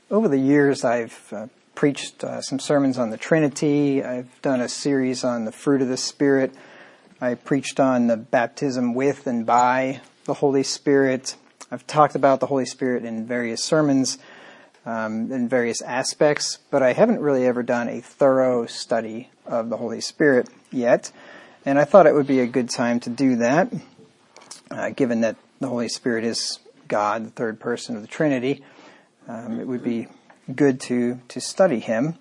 over the years, I've preached some sermons on the Trinity. I've done a series on the fruit of the Spirit. I preached on the baptism with and by the Holy Spirit. I've talked about the Holy Spirit in various sermons, in various aspects, but I haven't really ever done a thorough study of the Holy Spirit yet. And I thought it would be a good time to do that, given that the Holy Spirit is God, the third person of the Trinity. It would be good to study him.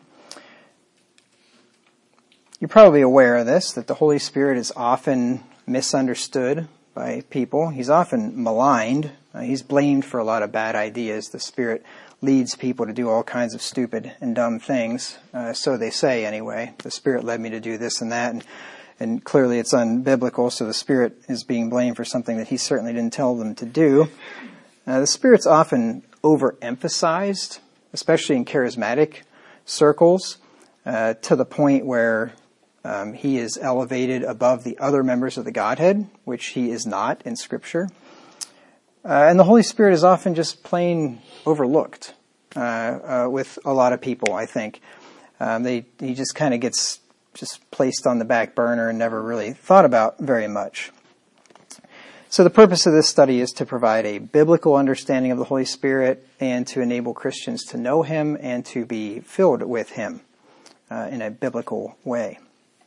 You're probably aware of this, that the Holy Spirit is often misunderstood by people. He's often maligned. He's blamed for a lot of bad ideas. The Spirit leads people to do all kinds of stupid and dumb things. So they say anyway. The Spirit led me to do this and that. And clearly it's unbiblical, so the Spirit is being blamed for something that he certainly didn't tell them to do. The Spirit's often overemphasized, especially in charismatic circles, to the point where he is elevated above the other members of the Godhead, which he is not in Scripture. And the Holy Spirit is often just plain overlooked with a lot of people, I think. He just kind of gets just placed on the back burner and never really thought about very much. So the purpose of this study is to provide a biblical understanding of the Holy Spirit and to enable Christians to know him and to be filled with him in a biblical way.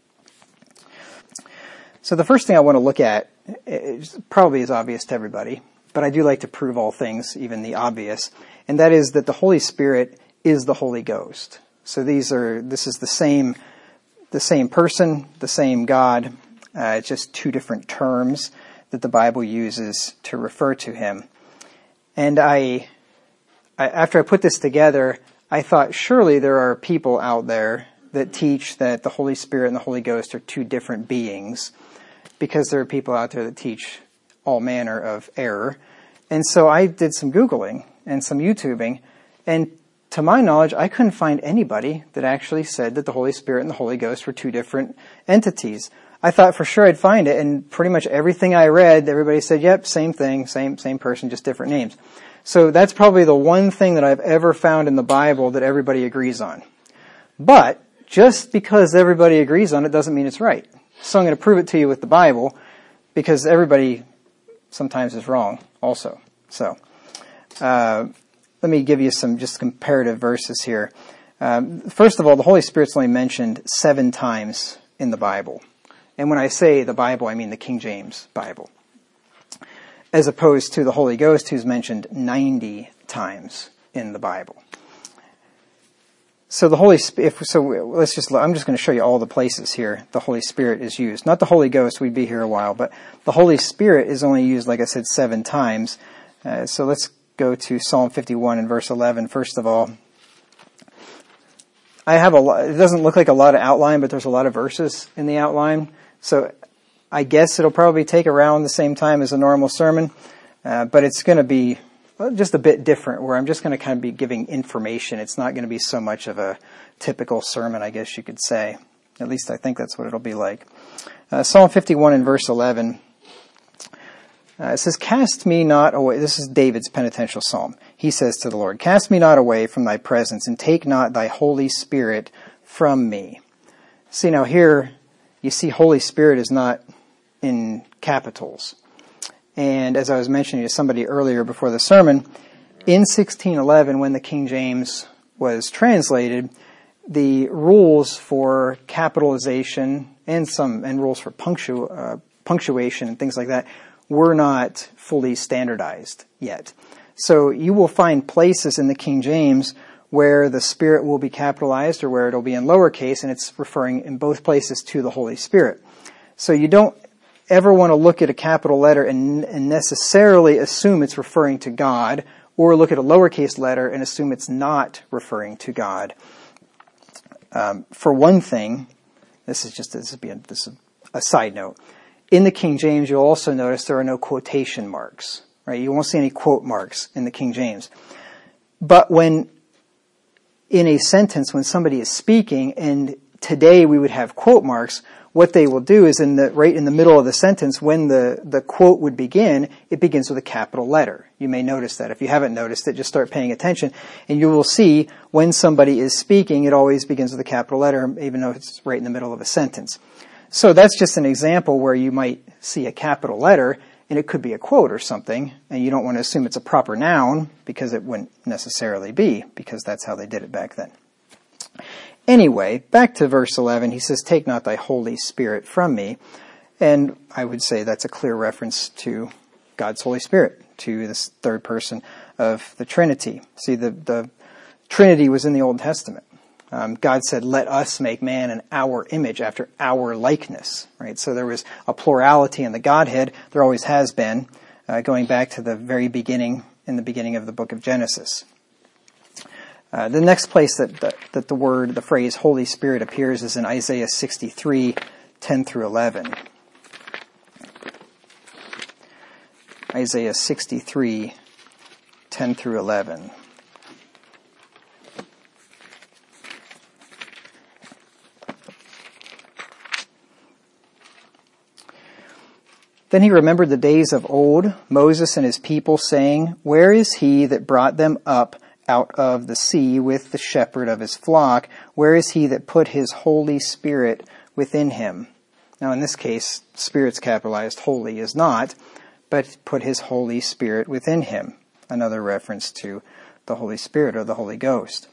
So the first thing I want to look at probably is obvious to everybody, but I do like to prove all things, even the obvious, and that is that the Holy Spirit is the Holy Ghost. So this is the same person, the same God. It's just two different terms that the Bible uses to refer to him. And after I put this together, I thought surely there are people out there that teach that the Holy Spirit and the Holy Ghost are two different beings, because there are people out there that teach all manner of error. And so I did some Googling and some YouTubing, and to my knowledge, I couldn't find anybody that actually said that the Holy Spirit and the Holy Ghost were two different entities. I thought for sure I'd find it, and pretty much everything I read, everybody said, yep, same thing, same person, just different names. So that's probably the one thing that I've ever found in the Bible that everybody agrees on. But just because everybody agrees on it doesn't mean it's right. So I'm going to prove it to you with the Bible, because everybody sometimes is wrong also. So let me give you some just comparative verses here. First of all, the Holy Spirit's only mentioned 7 times in the Bible. And when I say the Bible, I mean the King James Bible, as opposed to the Holy Ghost, who's mentioned 90 times in the Bible. So the Holy Spirit. I'm just going to show you all the places here the Holy Spirit is used. Not the Holy Ghost; we'd be here a while, but the Holy Spirit is only used, like I said, 7 times. So let's go to Psalm 51 and verse 11. First of all, I have it doesn't look like a lot of outline, but there's a lot of verses in the outline. So I guess it'll probably take around the same time as a normal sermon, but it's going to be just a bit different, where I'm just going to kind of be giving information. It's not going to be so much of a typical sermon, I guess you could say. At least I think that's what it'll be like. Psalm 51 and verse 11. It says, "Cast me not away." This is David's penitential psalm. He says to the Lord, "Cast me not away from thy presence, and take not thy Holy Spirit from me." See, now here, you see Holy Spirit is not in capitals. And as I was mentioning to somebody earlier before the sermon, in 1611, when the King James was translated, the rules for capitalization and rules for punctuation and things like that were not fully standardized yet. So you will find places in the King James where the Spirit will be capitalized or where it'll be in lowercase, and it's referring in both places to the Holy Spirit. So you don't ever want to look at a capital letter and necessarily assume it's referring to God, or look at a lowercase letter and assume it's not referring to God. For one thing, this is a side note. In the King James, you'll also notice there are no quotation marks, right? You won't see any quote marks in the King James. But in a sentence, when somebody is speaking and today we would have quote marks, what they will do is right in the middle of the sentence, when the quote would begin, it begins with a capital letter. You may notice that. If you haven't noticed it, just start paying attention, and you will see when somebody is speaking, it always begins with a capital letter, even though it's right in the middle of a sentence. So that's just an example where you might see a capital letter, and it could be a quote or something, and you don't want to assume it's a proper noun, because it wouldn't necessarily be, because that's how they did it back then. Anyway, back to verse 11, he says, "Take not thy Holy Spirit from me." And I would say that's a clear reference to God's Holy Spirit, to this third person of the Trinity. See, the Trinity was in the Old Testament. God said, "Let us make man in our image, after our likeness." Right? So there was a plurality in the Godhead. There always has been, going back to the very beginning, in the beginning of the book of Genesis. The next place that the phrase Holy Spirit appears is in Isaiah 63, 10 through 11. Isaiah 63, 10 through 11. Then he remembered the days of old, Moses and his people, saying, "Where is he that brought them up out of the sea with the shepherd of his flock? Where is he that put his Holy Spirit within him?" Now in this case, Spirit's capitalized, holy is not, but put his Holy Spirit within him. Another reference to the Holy Spirit or the Holy Ghost.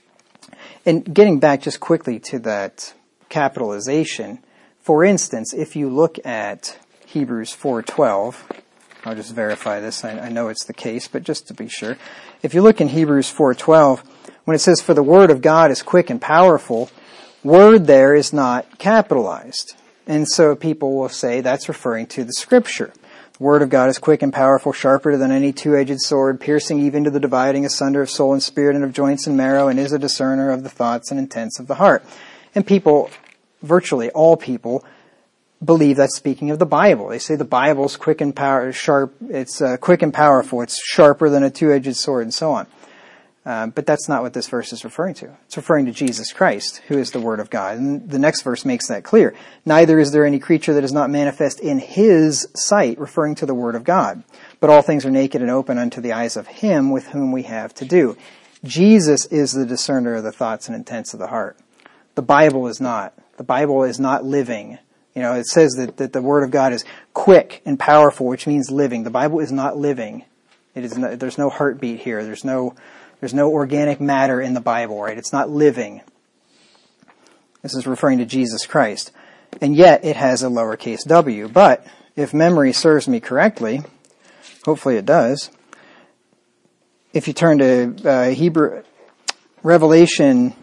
And getting back just quickly to that capitalization, for instance, if you look at Hebrews 4:12, I'll just verify this. I know it's the case, but just to be sure. If you look in Hebrews 4:12, when it says, "For the word of God is quick and powerful," word there is not capitalized. And so people will say that's referring to the Scripture. The word of God is quick and powerful, sharper than any two-edged sword, piercing even to the dividing asunder of soul and spirit and of joints and marrow, and is a discerner of the thoughts and intents of the heart. And people, virtually all people, believe that's speaking of the Bible. They say the Bible's quick and sharp. It's quick and powerful. It's sharper than a two-edged sword, and so on. But that's not what this verse is referring to. It's referring to Jesus Christ, who is the Word of God. And the next verse makes that clear. "Neither is there any creature that is not manifest in his sight," referring to the Word of God. "But all things are naked and open unto the eyes of him with whom we have to do." Jesus is the discerner of the thoughts and intents of the heart. The Bible is not. The Bible is not living. You know, it says that the Word of God is quick and powerful, which means living. The Bible is not living. It is not, there's no heartbeat here. There's no organic matter in the Bible, right? It's not living. This is referring to Jesus Christ. And yet it has a lowercase w. But if memory serves me correctly, hopefully it does, if you turn to Revelation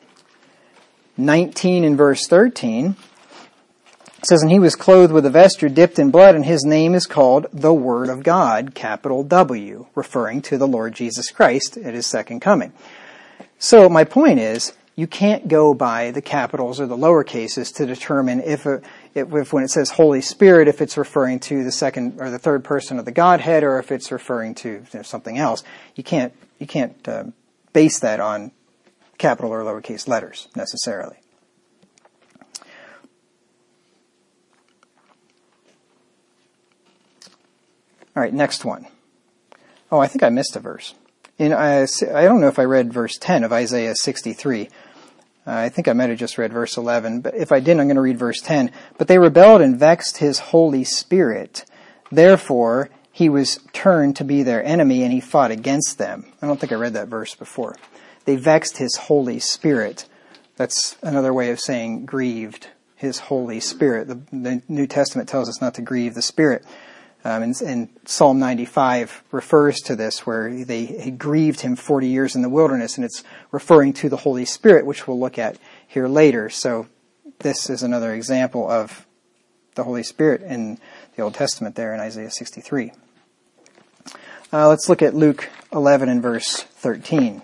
19 and verse 13, it says, "And he was clothed with a vesture dipped in blood, and his name is called the Word of God," capital W, referring to the Lord Jesus Christ at his second coming. So my point is, you can't go by the capitals or the lower cases to determine if when it says Holy Spirit, if it's referring to the second or the third person of the Godhead, or if it's referring to something else. You can't base that on capital or lowercase letters necessarily. All right, next one. Oh, I think I missed a verse. I don't know if I read verse 10 of Isaiah 63. I think I might have just read verse 11, but if I didn't, I'm going to read verse 10. "But they rebelled and vexed his Holy Spirit. Therefore, he was turned to be their enemy, and he fought against them." I don't think I read that verse before. They vexed his Holy Spirit. That's another way of saying grieved his Holy Spirit. The New Testament tells us not to grieve the Spirit. And Psalm 95 refers to this, where they grieved him 40 years in the wilderness, and it's referring to the Holy Spirit, which we'll look at here later. So this is another example of the Holy Spirit in the Old Testament there in Isaiah 63. Let's look at Luke 11 and verse 13.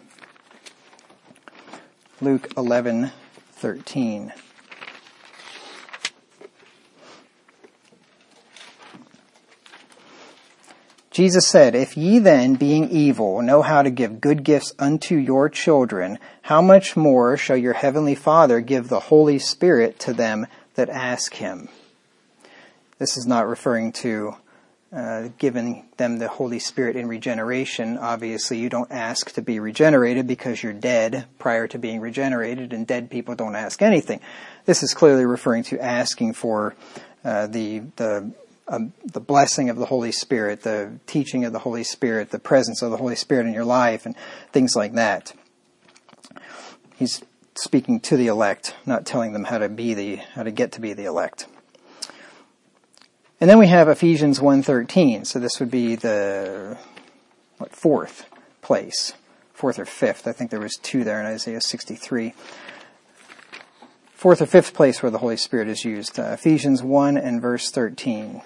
Luke 11:13. Jesus said, "If ye then, being evil, know how to give good gifts unto your children, how much more shall your heavenly Father give the Holy Spirit to them that ask him?" This is not referring to giving them the Holy Spirit in regeneration. Obviously, you don't ask to be regenerated because you're dead prior to being regenerated, and dead people don't ask anything. This is clearly referring to asking for the blessing of the Holy Spirit, the teaching of the Holy Spirit, the presence of the Holy Spirit in your life, and things like that. He's speaking to the elect, not telling them how to get to be the elect. And then we have Ephesians 1:13. So this would be the fourth place, fourth or fifth. I think there was two there in Isaiah 63. Fourth or fifth place where the Holy Spirit is used. Ephesians 1 and verse 13.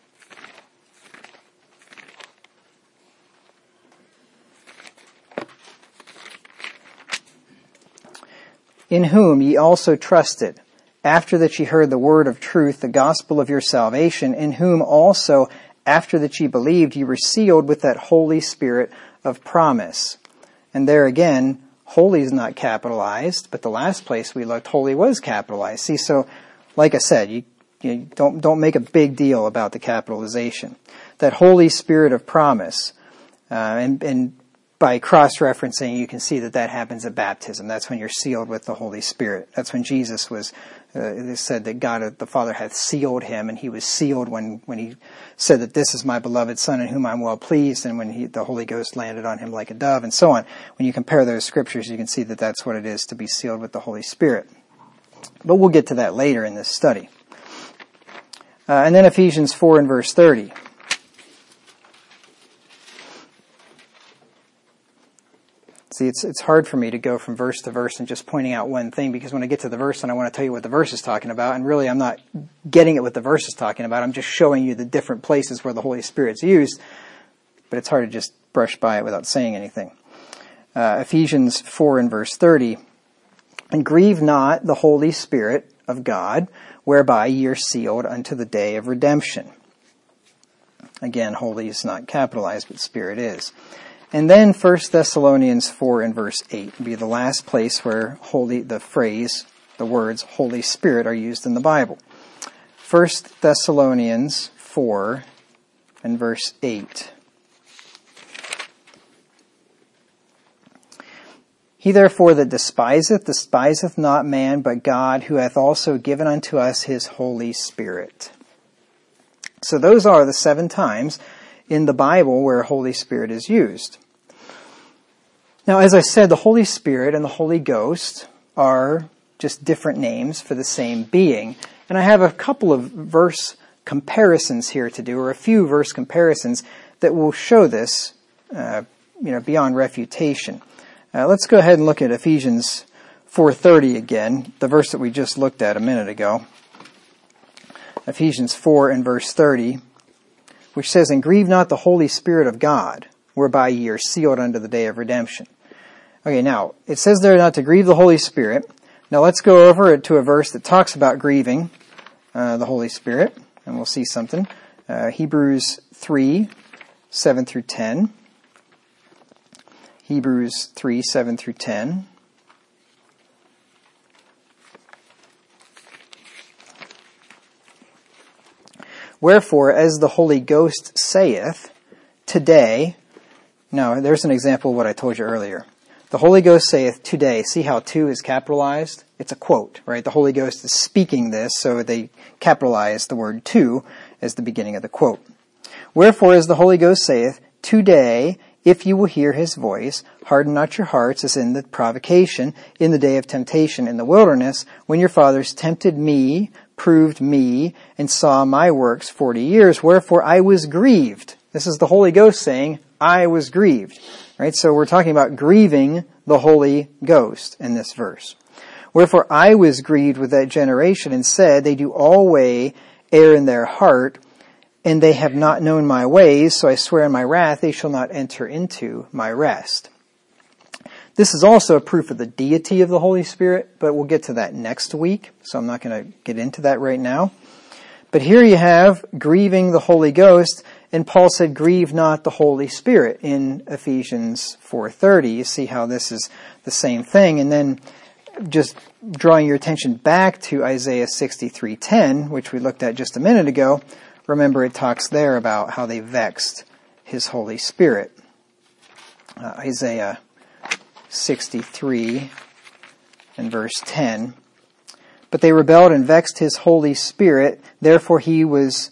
"In whom ye also trusted, after that ye heard the word of truth, the gospel of your salvation, in whom also, after that ye believed, ye were sealed with that Holy Spirit of promise." And there again, holy is not capitalized, but the last place we looked, holy was capitalized. See, so, like I said, you don't make a big deal about the capitalization. That Holy Spirit of promise, and by cross-referencing, you can see that happens at baptism. That's when you're sealed with the Holy Spirit. That's when Jesus was, it said that God the Father hath sealed him, and he was sealed when he said that this is my beloved Son in whom I'm well pleased, and when the Holy Ghost landed on him like a dove, and so on. When you compare those scriptures, you can see that that's what it is to be sealed with the Holy Spirit. But we'll get to that later in this study. And then Ephesians 4 and verse 30. See, it's hard for me to go from verse to verse and just pointing out one thing, because when I get to the verse and I want to tell you what the verse is talking about, and really I'm not getting it what the verse is talking about, I'm just showing you the different places where the Holy Spirit's used, but it's hard to just brush by it without saying anything. Ephesians 4 and verse 30, "And grieve not the Holy Spirit of God, whereby ye are sealed unto the day of redemption." Again, holy is not capitalized, but Spirit is. And then 1 Thessalonians 4 and verse 8 would be the last place where the words Holy Spirit are used in the Bible. 1 Thessalonians 4 and verse 8. "He therefore that despiseth not man, but God, who hath also given unto us his Holy Spirit." So those are the 7 times in the Bible where Holy Spirit is used. Now, as I said, the Holy Spirit and the Holy Ghost are just different names for the same being. And I have a couple of verse comparisons here to do, or a few verse comparisons that will show this, beyond refutation. Let's go ahead and look at Ephesians 4:30 again, the verse that we just looked at a minute ago. Ephesians 4 and verse 30, which says, "And grieve not the Holy Spirit of God, whereby ye are sealed unto the day of redemption." Okay, now, it says there not to grieve the Holy Spirit. Now let's go over to a verse that talks about grieving the Holy Spirit, and we'll see something. Hebrews 3, 7 through 10. Hebrews 3, 7 through 10. "Wherefore, as the Holy Ghost saith, today," now there's an example of what I told you earlier. "The Holy Ghost saith today." See how "to" is capitalized? It's a quote, right? The Holy Ghost is speaking this, so they capitalize the word "to" as the beginning of the quote. "Wherefore, as the Holy Ghost saith, today, if you will hear his voice, harden not your hearts as in the provocation, in the day of temptation in the wilderness, when your fathers tempted me, proved me, and saw my works 40 years. Wherefore I was grieved." This is the Holy Ghost saying, "I was grieved." Right? So we're talking about grieving the Holy Ghost in this verse. "Wherefore I was grieved with that generation, and said, they do always err in their heart, and they have not known my ways, so I swear in my wrath, they shall not enter into my rest." This is also a proof of the deity of the Holy Spirit, but we'll get to that next week, so I'm not going to get into that right now. But here you have grieving the Holy Ghost, And Paul said, grieve not the Holy Spirit in Ephesians 4:30. You see how this is the same thing. And then just drawing your attention back to Isaiah 63:10, which we looked at just a minute ago, remember it talks there about how they vexed his Holy Spirit. Isaiah 63 and verse 10. But they rebelled and vexed his Holy Spirit, therefore he was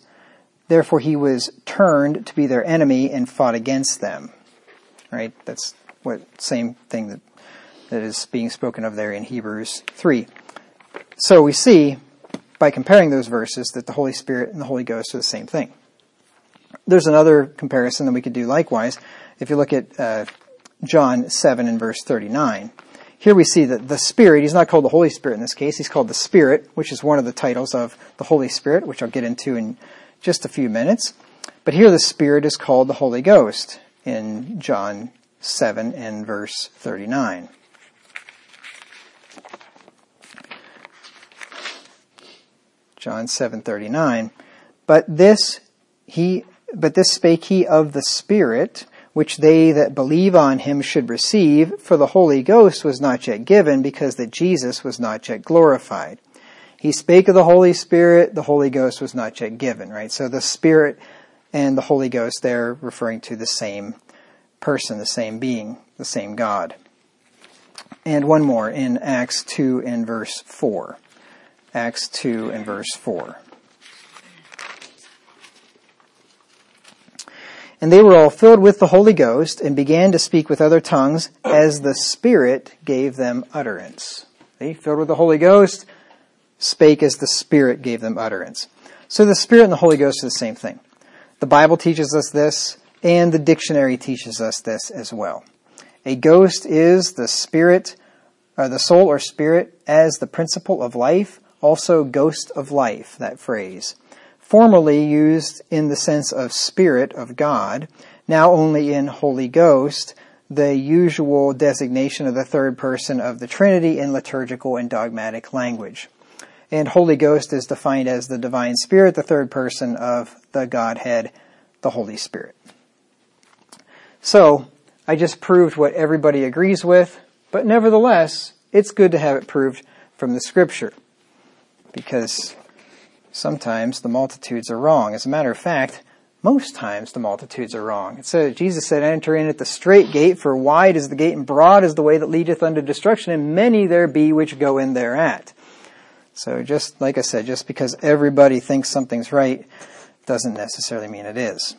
turned to be their enemy and fought against them. Right? That's what same thing that is being spoken of there in Hebrews 3. So we see, by comparing those verses, that the Holy Spirit and the Holy Ghost are the same thing. There's another comparison that we could do likewise. If you look at John 7 and verse 39, here we see that the Spirit, he's not called the Holy Spirit in this case, he's called the Spirit, which is one of the titles of the Holy Spirit, which I'll get into in just a few minutes. But here the Spirit is called the Holy Ghost in John 7 and verse 39. John 7:39. But this spake he of the Spirit, which they that believe on him should receive, for the Holy Ghost was not yet given, because that Jesus was not yet glorified. He spake of the Holy Spirit, the Holy Ghost was not yet given, right? So the Spirit and the Holy Ghost, they're referring to the same person, the same being, the same God. And one more in Acts 2 and verse 4. Acts 2 and verse 4. And they were all filled with the Holy Ghost and began to speak with other tongues as the Spirit gave them utterance. They, filled with the Holy Ghost, spake as the Spirit gave them utterance. So the Spirit and the Holy Ghost are the same thing. The Bible teaches us this, and the dictionary teaches us this as well. A ghost is the spirit, or the soul or spirit as the principle of life, also ghost of life, that phrase. Formerly used in the sense of Spirit of God, now only in Holy Ghost, the usual designation of the third person of the Trinity in liturgical and dogmatic language. And Holy Ghost is defined as the divine Spirit, the third person of the Godhead, the Holy Spirit. So, I just proved what everybody agrees with, but nevertheless, it's good to have it proved from the Scripture, because sometimes the multitudes are wrong. As a matter of fact, most times the multitudes are wrong. It said, Jesus said, enter in at the strait gate, for wide is the gate and broad is the way that leadeth unto destruction, and many there be which go in thereat. So just like I said, just because everybody thinks something's right doesn't necessarily mean it is.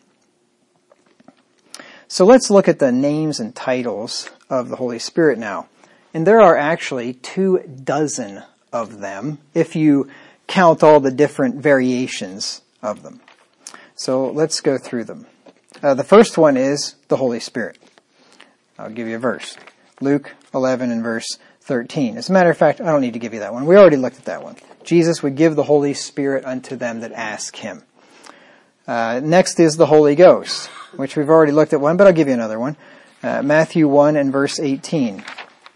So let's look at the names and titles of the Holy Spirit now. And there are actually 24 of them, if you count all the different variations of them. So let's go through them. The first one is the Holy Spirit. I'll give you a verse. Luke 11 and verse 13. As a matter of fact, I don't need to give you that one. We already looked at that one. Jesus would give the Holy Spirit unto them that ask him. Next is the Holy Ghost, which we've already looked at one, but I'll give you another one. Matthew 1 and verse 18.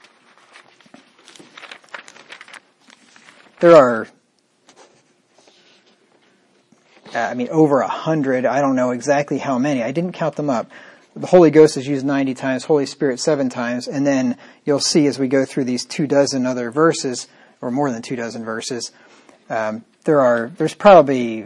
There are over 100. I don't know exactly how many. I didn't count them up. The Holy Ghost is used 90 times, Holy Spirit 7 times, and then you'll see as we go through these 24 other verses, or more than 24 verses, there's probably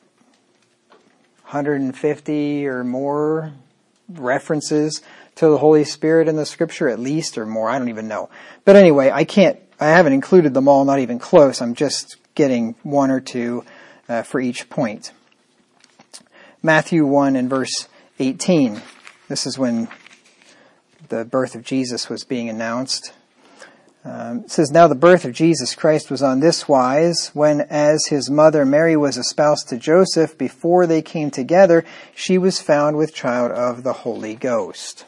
150 or more references to the Holy Spirit in the Scripture, at least, or more. I don't even know. But anyway, I haven't included them all, not even close. I'm just getting one or two for each point. Matthew 1 and verse 18. This is when the birth of Jesus was being announced. It says, now the birth of Jesus Christ was on this wise, when as his mother Mary was espoused to Joseph, before they came together, she was found with child of the Holy Ghost.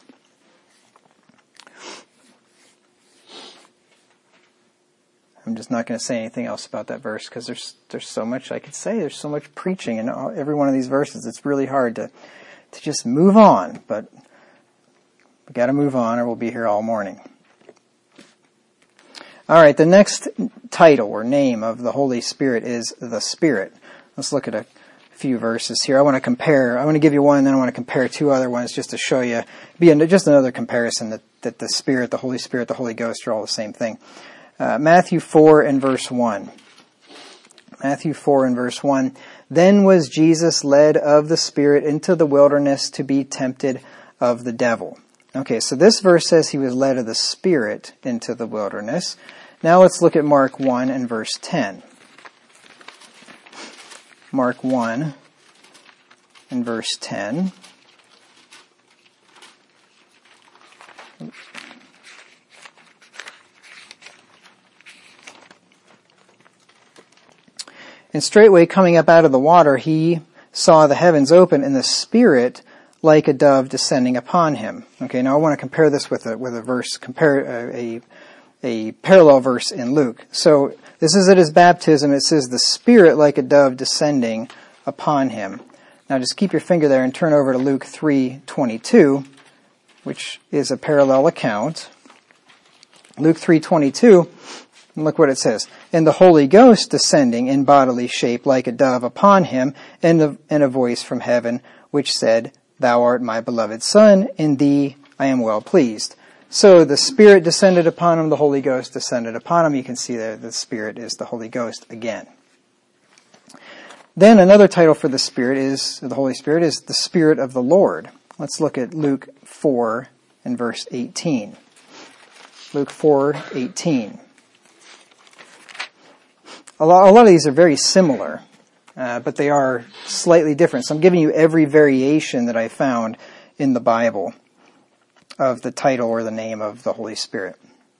I'm just not going to say anything else about that verse, because there's so much I could say. There's so much preaching in every one of these verses. It's really hard to just move on, but we got to move on or we'll be here all morning. All right, the next title or name of the Holy Spirit is the Spirit. Let's look at a few verses here. I want to give you one, and then I want to compare two other ones just to show you, just another comparison that the Spirit, the Holy Spirit, the Holy Ghost are all the same thing. Matthew 4 and verse 1. Matthew 4 and verse 1. Then was Jesus led of the Spirit into the wilderness to be tempted of the devil. Okay, so this verse says he was led of the Spirit into the wilderness. Now let's look at Mark 1 and verse 10. Mark 1 and verse 10. And straightway coming up out of the water, he saw the heavens open and the Spirit like a dove descending upon him. Okay, now I want to compare this with a verse, a parallel verse in Luke. So this is at his baptism. It says the Spirit like a dove descending upon him. Now just keep your finger there and turn over to Luke 3:22, which is a parallel account. Luke 3:22, and look what it says. And the Holy Ghost descending in bodily shape like a dove upon him, and a voice from heaven which said, Thou art my beloved Son, in thee I am well pleased. So the Spirit descended upon him, the Holy Ghost descended upon him. You can see there the Spirit is the Holy Ghost again. Then another title for the Holy Spirit is the Spirit of the Lord. Let's look at Luke 4 and verse 18. Luke 4:18. A lot of these are very similar, but they are slightly different. So I'm giving you every variation that I found in the Bible of the title or the name of the Holy Spirit.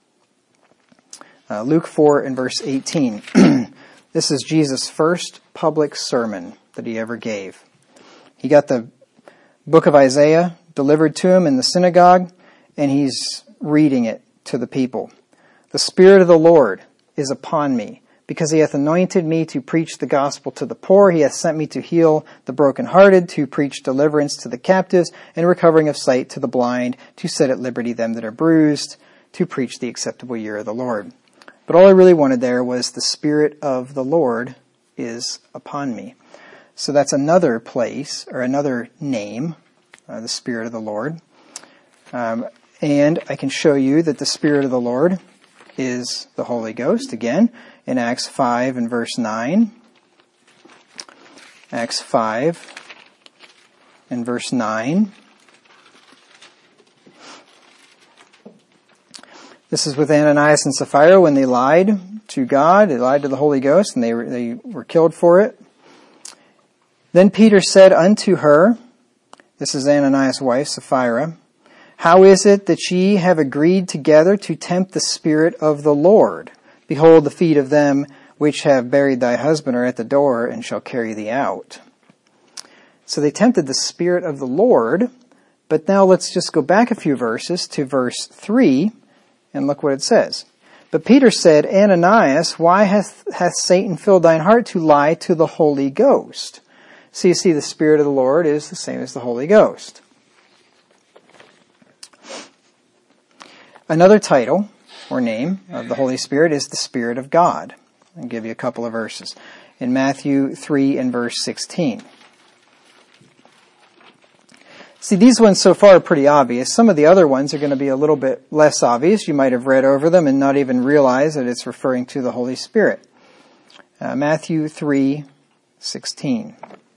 Luke 4 and verse 18. This is Jesus' first public sermon that he ever gave. He got the book of Isaiah delivered to him in the synagogue, and he's reading it to the people. The Spirit of the Lord is upon me, because he hath anointed me to preach the gospel to the poor. He hath sent me to heal the brokenhearted, to preach deliverance to the captives, and recovering of sight to the blind, to set at liberty them that are bruised, to preach the acceptable year of the Lord. But all I really wanted there was the Spirit of the Lord is upon me. So that's another place, or another name, the Spirit of the Lord. And I can show you that the Spirit of the Lord is the Holy Ghost, again, in Acts 5 and verse 9. Acts 5 and verse 9. This is with Ananias and Sapphira when they lied to God. They lied to the Holy Ghost, and they were killed for it. Then Peter said unto her, this is Ananias' wife, Sapphira, How is it that ye have agreed together to tempt the Spirit of the Lord? Behold, the feet of them which have buried thy husband are at the door, and shall carry thee out. So they tempted the Spirit of the Lord, but now let's just go back a few verses to verse 3, and look what it says. But Peter said, Ananias, why hath Satan filled thine heart to lie to the Holy Ghost? So you see the Spirit of the Lord is the same as the Holy Ghost. Another title or name of the Holy Spirit is the Spirit of God. I'll give you a couple of verses. In Matthew 3 and verse 16. See, these ones so far are pretty obvious. Some of the other ones are going to be a little bit less obvious. You might have read over them and not even realize that it's referring to the Holy Spirit. Matthew 3:16.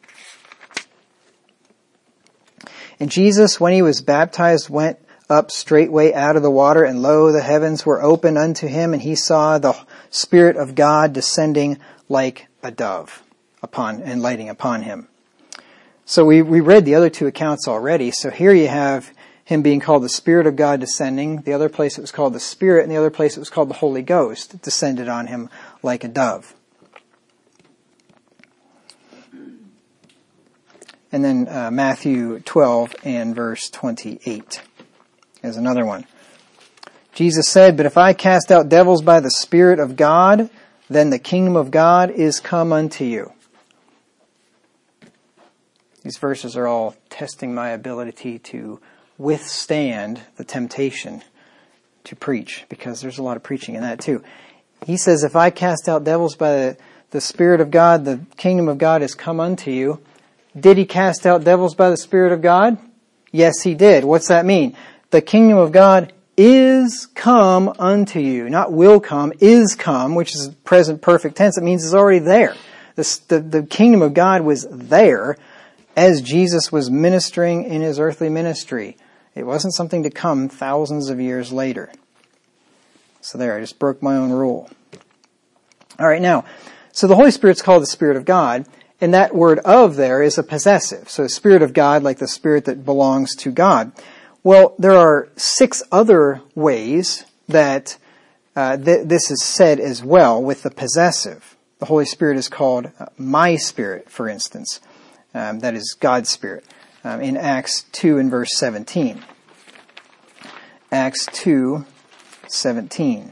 And Jesus, when he was baptized, went up straightway out of the water, and lo, the heavens were opened unto him, and he saw the Spirit of God descending like a dove and lighting upon him. So we read the other two accounts already. So here you have him being called the Spirit of God descending. The other place it was called the Spirit, and the other place it was called the Holy Ghost descended on him like a dove. And then Matthew 12 and verse 28 is another one. Jesus said, But if I cast out devils by the Spirit of God, then the kingdom of God is come unto you. These verses are all testing my ability to withstand the temptation to preach, because there's a lot of preaching in that too. He says, if I cast out devils by the Spirit of God, the kingdom of God is come unto you. Did he cast out devils by the Spirit of God? Yes, he did. What's that mean? The kingdom of God is come unto you. Not will come, is come, which is present perfect tense. It means it's already there. The kingdom of God was there as Jesus was ministering in his earthly ministry. It wasn't something to come thousands of years later. So there, I just broke my own rule. All right, now, so the Holy Spirit's called the Spirit of God, and that word of there is a possessive. So the Spirit of God, like the Spirit that belongs to God. Well, there are 6 other ways that this is said as well with the possessive. The Holy Spirit is called my Spirit, for instance. That is God's Spirit. In Acts 2 and verse 17. Acts 2:17.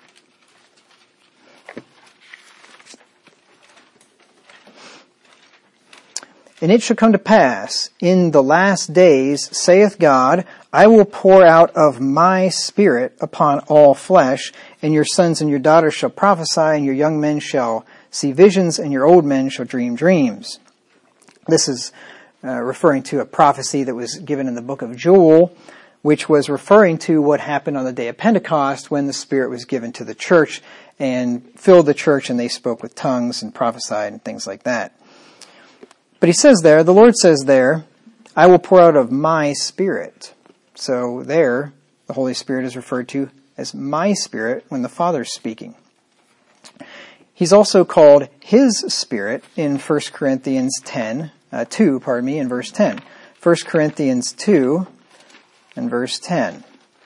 And it shall come to pass in the last days, saith God, I will pour out of my Spirit upon all flesh, and your sons and your daughters shall prophesy, and your young men shall see visions, and your old men shall dream dreams. This is referring to a prophecy that was given in the book of Joel, which was referring to what happened on the day of Pentecost when the Spirit was given to the church and filled the church, and they spoke with tongues and prophesied and things like that. But he says there, the Lord says there, I will pour out of my Spirit. So there, the Holy Spirit is referred to as my Spirit when the Father's speaking. He's also called His Spirit in 1 Corinthians 2, in verse 10. 1 Corinthians 2 and verse 10.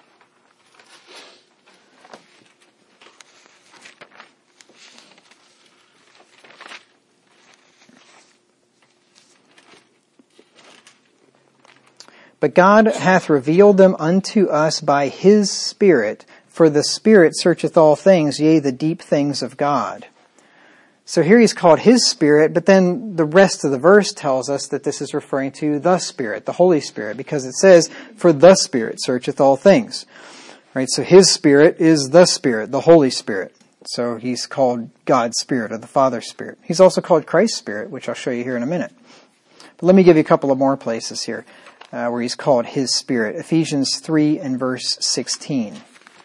But God hath revealed them unto us by His Spirit, for the Spirit searcheth all things, yea, the deep things of God. So here he's called His Spirit, but then the rest of the verse tells us that this is referring to the Spirit, the Holy Spirit, because it says, for the Spirit searcheth all things. Right? So His Spirit is the Spirit, the Holy Spirit. So he's called God's Spirit, or the Father's Spirit. He's also called Christ's Spirit, which I'll show you here in a minute. But let me give you a couple of more places here. Where he's called His Spirit. Ephesians 3 and verse 16.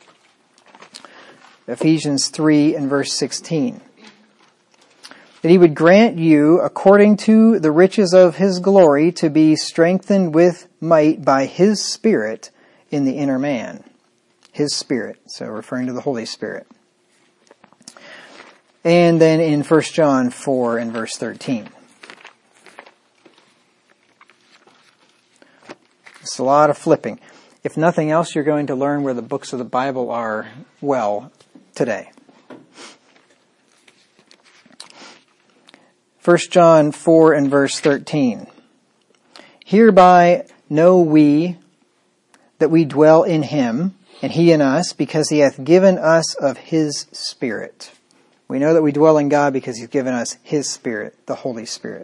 Ephesians 3 and verse 16. That He would grant you, according to the riches of His glory, to be strengthened with might by His Spirit in the inner man. His Spirit. So referring to the Holy Spirit. And then in 1 John 4 and verse 13. It's a lot of flipping. If nothing else, you're going to learn where the books of the Bible are well today. 1 John 4 and verse 13. Hereby know we that we dwell in Him, and He in us, because He hath given us of His Spirit. We know that we dwell in God because He's given us His Spirit, the Holy Spirit.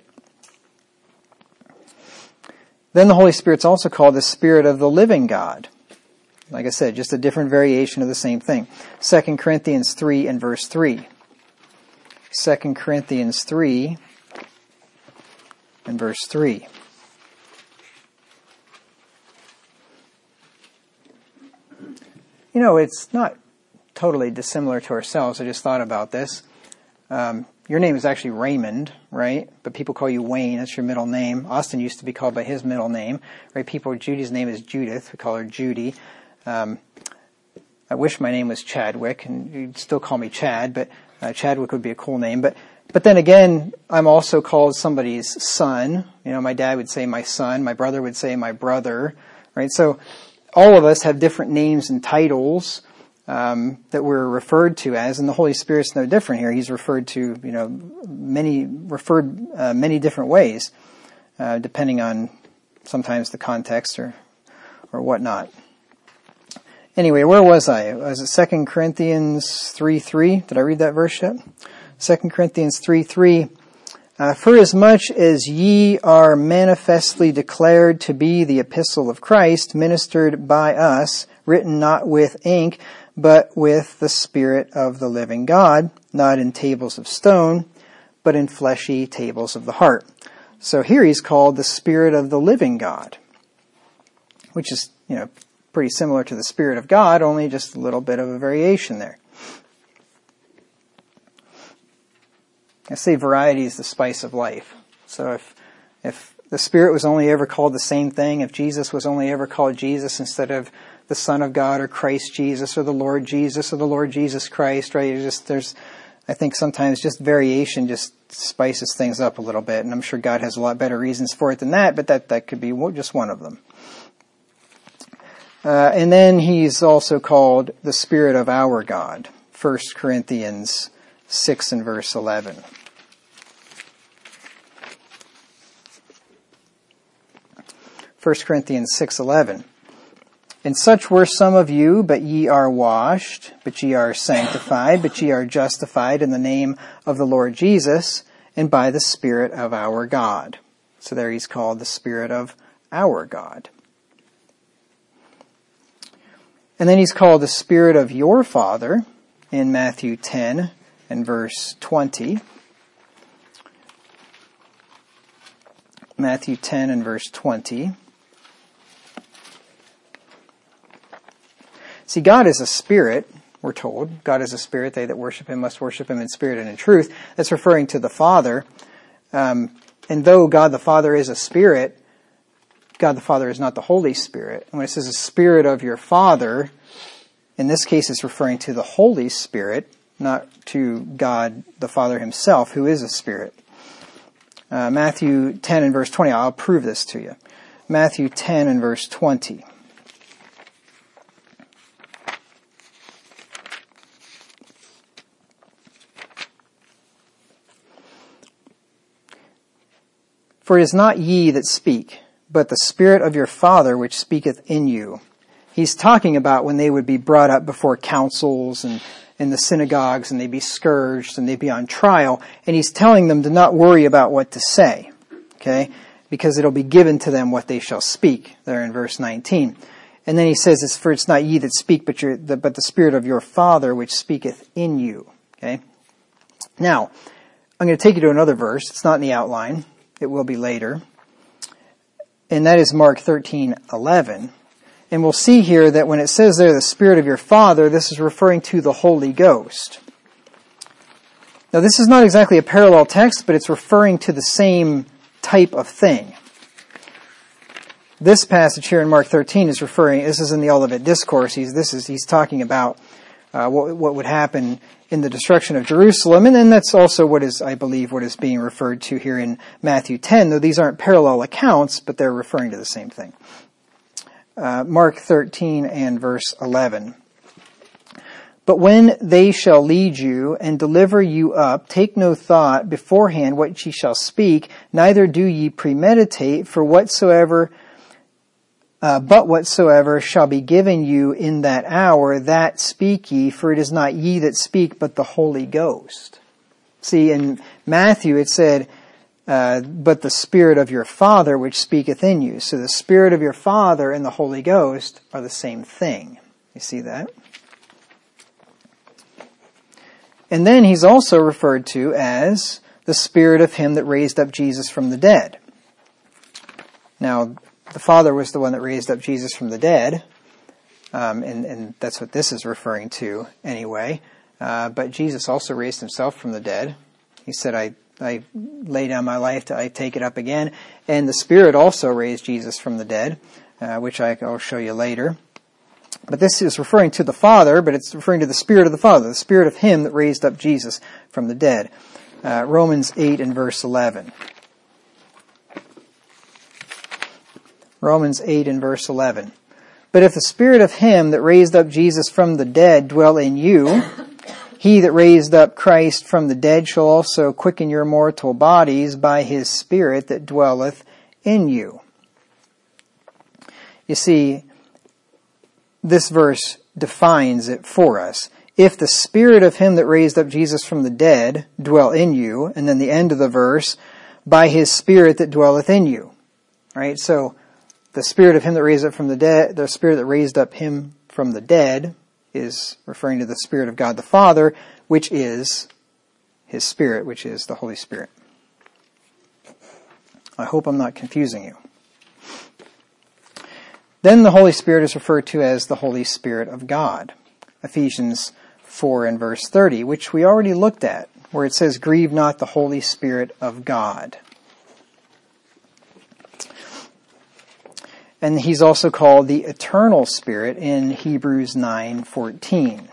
Then the Holy Spirit's also called the Spirit of the living God. Like I said, just a different variation of the same thing. 2 Corinthians 3 and verse 3. 2 Corinthians 3 and verse 3. You know, it's not totally dissimilar to ourselves. I just thought about this. Your name is actually Raymond, right? But people call you Wayne. That's your middle name. Austin used to be called by his middle name, right? Judy's name is Judith. We call her Judy. I wish my name was Chadwick, and you'd still call me Chad, but Chadwick would be a cool name. But then again, I'm also called somebody's son. You know, my dad would say my son. My brother would say my brother, right? So all of us have different names and titles that we're referred to as, and the Holy Spirit's no different here. He's referred to, many different ways, depending on sometimes the context or whatnot. Anyway, where was I? Was it 2 Corinthians 3:3? Did I read that verse yet? 2 Corinthians 3:3. For as much as ye are manifestly declared to be the epistle of Christ, ministered by us, written not with ink, but with the Spirit of the living God, not in tables of stone, but in fleshy tables of the heart. So here he's called the Spirit of the living God, which is, pretty similar to the Spirit of God, only just a little bit of a variation there. I say variety is the spice of life. So if the Spirit was only ever called the same thing, if Jesus was only ever called Jesus instead of the Son of God or Christ Jesus or the Lord Jesus Christ, right? I think sometimes just variation just spices things up a little bit, and I'm sure God has a lot better reasons for it than that, but that could be just one of them. And then he's also called the Spirit of our God, 1 Corinthians 6 and verse 11. First Corinthians 6:11. And such were some of you, but ye are washed, but ye are sanctified, but ye are justified in the name of the Lord Jesus, and by the Spirit of our God. So there he's called the Spirit of our God. And then he's called the Spirit of your Father in Matthew 10 and verse 20. Matthew 10 and verse 20. See, God is a spirit, we're told. God is a spirit. They that worship him must worship him in spirit and in truth. That's referring to the Father. And though God the Father is a spirit, God the Father is not the Holy Spirit. And when it says the Spirit of your Father, in this case it's referring to the Holy Spirit, not to God the Father himself, who is a spirit. Matthew 10 and verse 20, I'll prove this to you. Matthew 10 and verse 20. For it is not ye that speak, but the Spirit of your Father which speaketh in you. He's talking about when they would be brought up before councils and in the synagogues, and they'd be scourged and they'd be on trial. And he's telling them to not worry about what to say, okay? Because it'll be given to them what they shall speak, there in verse 19. And then he says, for it's not ye that speak, but the Spirit of your Father which speaketh in you, okay? Now, I'm going to take you to another verse. It's not in the outline. It will be later. And that is Mark 13:11. And we'll see here that when it says there, the Spirit of your Father, this is referring to the Holy Ghost. Now, this is not exactly a parallel text, but it's referring to the same type of thing. This passage here in Mark 13 is this is in the Olivet Discourse. He's talking about what would happen in the destruction of Jerusalem, and then that's also what is being referred to here in Matthew 10, though these aren't parallel accounts, but they're referring to the same thing. Mark 13 and verse 11. But when they shall lead you and deliver you up, take no thought beforehand what ye shall speak, neither do ye premeditate, for whatsoever shall be given you in that hour, that speak ye, for it is not ye that speak, but the Holy Ghost. See, in Matthew it said, but the Spirit of your Father which speaketh in you. So the Spirit of your Father and the Holy Ghost are the same thing. You see that? And then he's also referred to as the Spirit of him that raised up Jesus from the dead. Now, the Father was the one that raised up Jesus from the dead, and that's what this is referring to anyway. But Jesus also raised himself from the dead. He said, I lay down my life, I take it up again. And the Spirit also raised Jesus from the dead, which I'll show you later. But this is referring to the Father, but it's referring to the Spirit of the Father, the Spirit of him that raised up Jesus from the dead. Romans 8 and verse 11. Romans 8 and verse 11. But if the Spirit of him that raised up Jesus from the dead dwell in you, he that raised up Christ from the dead shall also quicken your mortal bodies by his Spirit that dwelleth in you. You see, this verse defines it for us. If the Spirit of him that raised up Jesus from the dead dwell in you, and then the end of the verse, by his Spirit that dwelleth in you. Right? So, the Spirit of him that raised up from the dead, the Spirit that raised up him from the dead is referring to the Spirit of God the Father, which is his Spirit, which is the Holy Spirit. I hope I'm not confusing you. Then the Holy Spirit is referred to as the Holy Spirit of God. Ephesians 4 and verse 30, which we already looked at, where it says, grieve not the Holy Spirit of God. And he's also called the Eternal Spirit in Hebrews 9:14.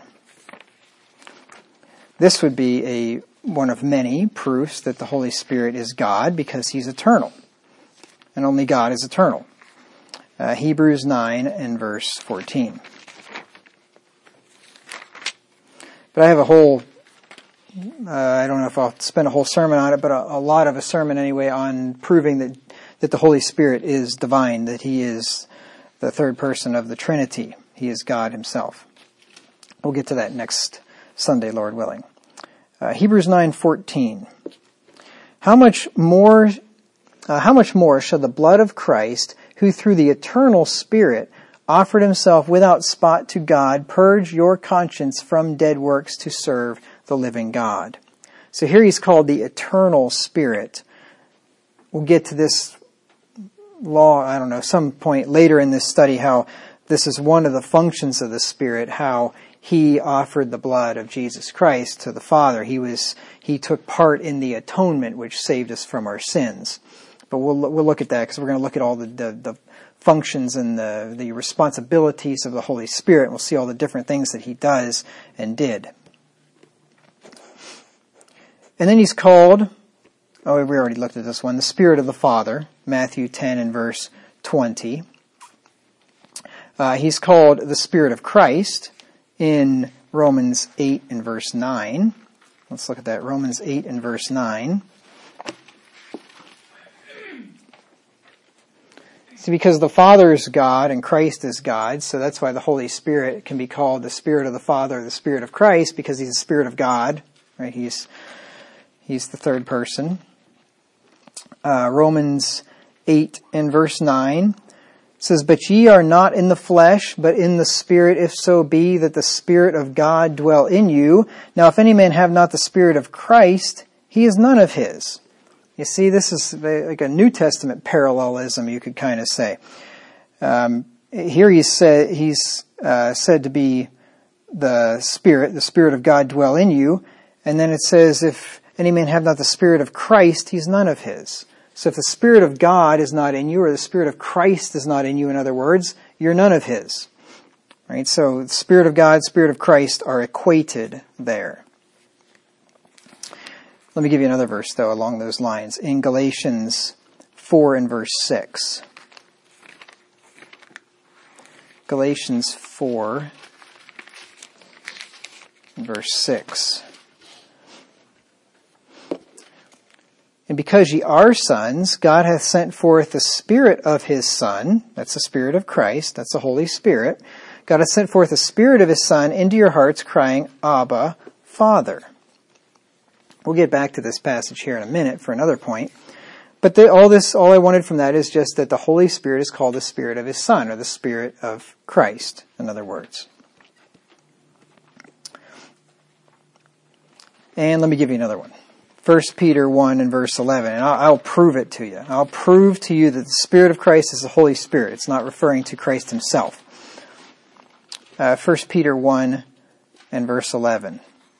This would be one of many proofs that the Holy Spirit is God, because he's eternal. And only God is eternal. Hebrews 9 and verse 14. But I have a whole, I don't know if I'll spend a whole sermon on it, but a lot of a sermon anyway on proving that the Holy Spirit is divine, that he is the third person of the Trinity. He is God himself. We'll get to that next Sunday, Lord willing. Hebrews 9:14. How much more shall the blood of Christ, who through the eternal Spirit offered himself without spot to God, purge your conscience from dead works to serve the living God. So here he's called the Eternal Spirit. We'll get to this some point later in this study, how this is one of the functions of the Spirit, how he offered the blood of Jesus Christ to the Father. He took part in the atonement which saved us from our sins. But we'll look at that, because we're going to look at all the functions and the responsibilities of the Holy Spirit. We'll see all the different things that he does and did. And then he's called, we already looked at this one, the Spirit of the Father, Matthew 10 and verse 20. He's called the Spirit of Christ in Romans 8 and verse 9. Let's look at that, Romans 8 and verse 9. See, because the Father is God and Christ is God, so that's why the Holy Spirit can be called the Spirit of the Father, the Spirit of Christ, because he's the Spirit of God, right? He's the third person. Romans 8 and verse 9 says, but ye are not in the flesh, but in the Spirit, if so be that the Spirit of God dwell in you. Now if any man have not the Spirit of Christ, he is none of his. You see, this is like a New Testament parallelism, you could kind of say. Here he's said to be the Spirit of God dwell in you. And then it says, if any man have not the Spirit of Christ, he's none of his. So if the Spirit of God is not in you, or the Spirit of Christ is not in you, in other words, you're none of his. Right? So the Spirit of God, Spirit of Christ are equated there. Let me give you another verse, though, along those lines. In Galatians 4 and verse 6. Galatians 4 and verse 6. And because ye are sons, God hath sent forth the Spirit of his Son. That's the Spirit of Christ. That's the Holy Spirit. God hath sent forth the Spirit of his Son into your hearts, crying, Abba, Father. We'll get back to this passage here in a minute for another point. But all I wanted from that is just that the Holy Spirit is called the Spirit of his Son, or the Spirit of Christ, in other words. And let me give you another one. 1 Peter 1 and verse 11, and I'll prove it to you. I'll prove to you that the Spirit of Christ is the Holy Spirit. It's not referring to Christ himself. 1 Peter 1 and verse 11.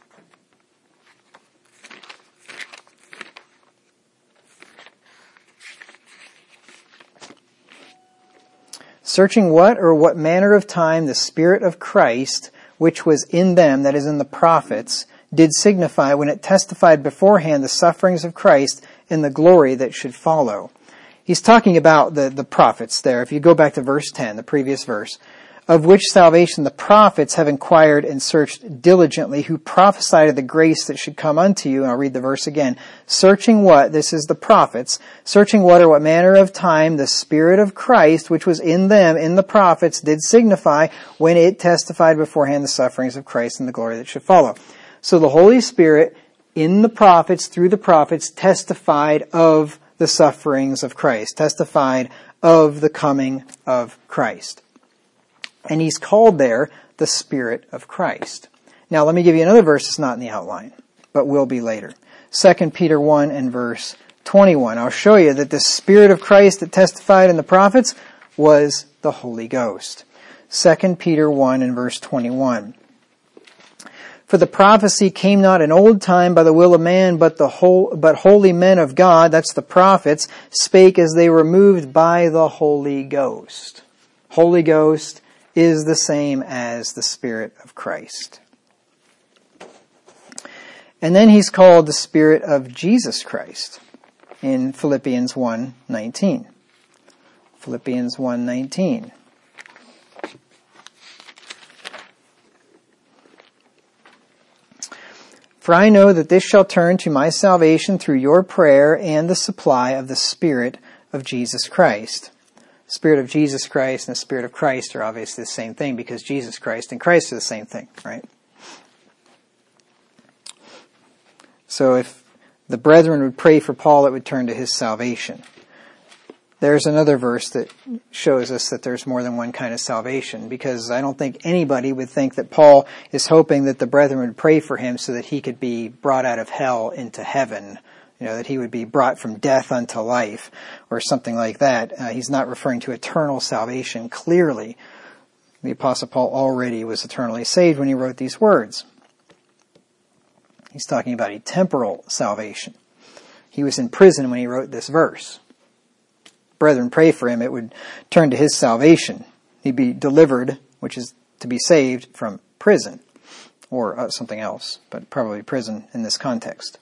Searching what or what manner of time the Spirit of Christ, which was in them, that is in the prophets, did signify when it testified beforehand the sufferings of Christ and the glory that should follow. He's talking about the prophets there. If you go back to verse 10, the previous verse, of which salvation the prophets have inquired and searched diligently, who prophesied of the grace that should come unto you. And I'll read the verse again. Searching what? This is the prophets. Searching what or what manner of time the Spirit of Christ, which was in them, in the prophets, did signify when it testified beforehand the sufferings of Christ and the glory that should follow. So the Holy Spirit, in the prophets, through the prophets, testified of the sufferings of Christ, testified of the coming of Christ. And he's called there the Spirit of Christ. Now let me give you another verse that's not in the outline, but will be later. 2 Peter 1 and verse 21. I'll show you that the Spirit of Christ that testified in the prophets was the Holy Ghost. 2 Peter 1 and verse 21. For the prophecy came not in old time by the will of man, but holy men of God, that's the prophets, spake as they were moved by the Holy Ghost. Holy Ghost is the same as the Spirit of Christ. And then he's called the Spirit of Jesus Christ in Philippians 1:19. Philippians 1:19. For I know that this shall turn to my salvation through your prayer and the supply of the Spirit of Jesus Christ. Spirit of Jesus Christ and the Spirit of Christ are obviously the same thing, because Jesus Christ and Christ are the same thing, right? So if the brethren would pray for Paul, it would turn to his salvation. There's another verse that shows us that there's more than one kind of salvation, because I don't think anybody would think that Paul is hoping that the brethren would pray for him so that he could be brought out of hell into heaven, that he would be brought from death unto life or something like that. He's not referring to eternal salvation. Clearly, the Apostle Paul already was eternally saved when he wrote these words. He's talking about a temporal salvation. He was in prison when he wrote this verse. Brethren, pray for him, it would turn to his salvation. He'd be delivered, which is to be saved from prison, or something else, but probably prison in this context.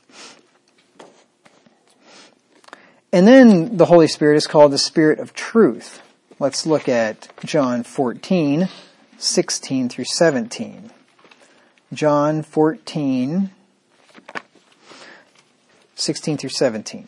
And then the Holy Spirit is called the Spirit of Truth. Let's look at John 14, 16 through 17. John 14, 16 through 17.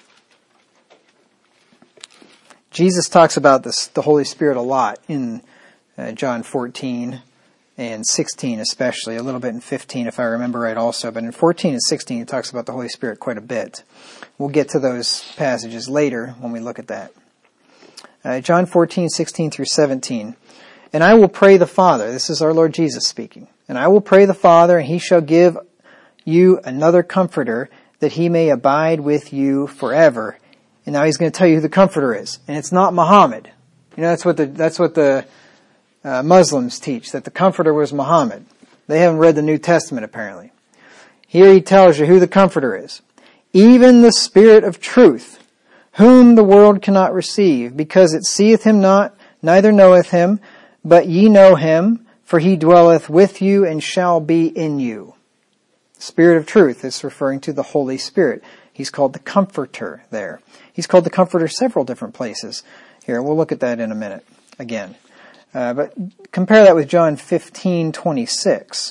Jesus talks about the Holy Spirit a lot in John 14 and 16 especially, a little bit in 15 if I remember right also, but in 14 and 16 he talks about the Holy Spirit quite a bit. We'll get to those passages later when we look at that. John 14, 16 through 17. And I will pray the Father, this is our Lord Jesus speaking, and I will pray the Father, and he shall give you another Comforter, that he may abide with you forever. And now he's going to tell you who the Comforter is. And it's not Muhammad. That's what the Muslims teach, that the Comforter was Muhammad. They haven't read the New Testament apparently. Here he tells you who the Comforter is. Even the Spirit of truth, whom the world cannot receive, because it seeth him not, neither knoweth him, but ye know him, for he dwelleth with you and shall be in you. Spirit of truth is referring to the Holy Spirit. He's called the Comforter there. He's called the Comforter several different places here. We'll look at that in a minute again. But compare that with John 15:26.